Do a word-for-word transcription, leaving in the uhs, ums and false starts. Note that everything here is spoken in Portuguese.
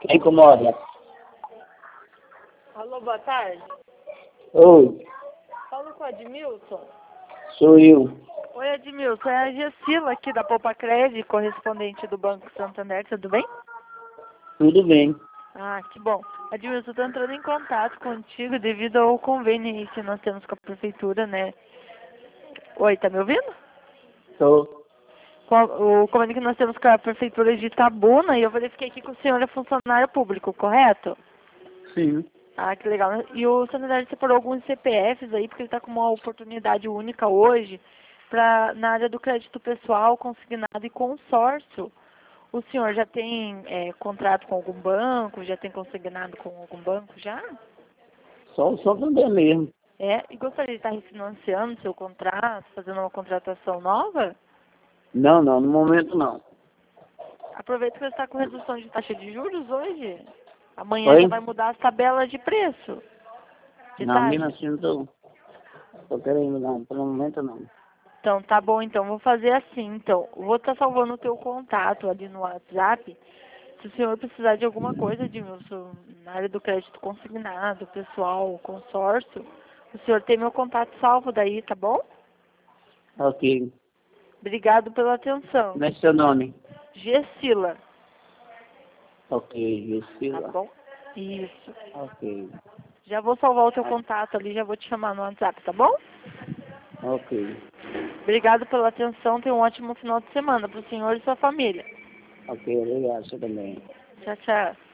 Quem incomoda? Alô, boa tarde. Oi, Falo com o Edmilson. sou eu. Oi, Edmilson. É a Gessila aqui da Poupa Cred, correspondente do Banco Santander. Tudo bem? Tudo bem. Ah, que bom. Edmilson, eu estou entrando em contato contigo devido ao convênio aí que nós temos com a prefeitura, né? Oi, tá me ouvindo? Tô. Com a- o convênio que nós temos com a prefeitura de Itabuna, e eu verifiquei aqui que o senhor é funcionário público, correto? Sim. Ah, que legal. E o Santander separou alguns C P Fs aí, porque ele está com uma oportunidade única hoje pra, na área do crédito pessoal, consignado e consórcio. O senhor já tem é, contrato com algum banco? Já tem consignado com algum banco já? Só o Santander mesmo. É, e gostaria de estar refinanciando seu contrato, fazendo uma contratação nova? Não, não, no momento não. Aproveita que você está com redução de taxa de juros hoje. Amanhã já Oi? vai mudar as tabelas de preço, de Não, mesmo taxa. assim não tô, tô querendo não, pelo momento não. Então, tá bom, então, vou fazer assim, então, vou estar salvando o teu contato ali no WhatsApp, se o senhor precisar de alguma coisa, Edmilson, na área do crédito consignado, pessoal, consórcio, o senhor tem meu contato salvo daí, tá bom? Ok. Obrigado pela atenção. Como é seu nome? Gessila, Ok, tá Gisila. bom? Isso. Ok. Já vou salvar o teu contato ali, já vou te chamar no WhatsApp, tá bom? Ok. Obrigado pela atenção, tenha um ótimo final de semana para o senhor e sua família. Ok, obrigado, você também. Tchau, tchau.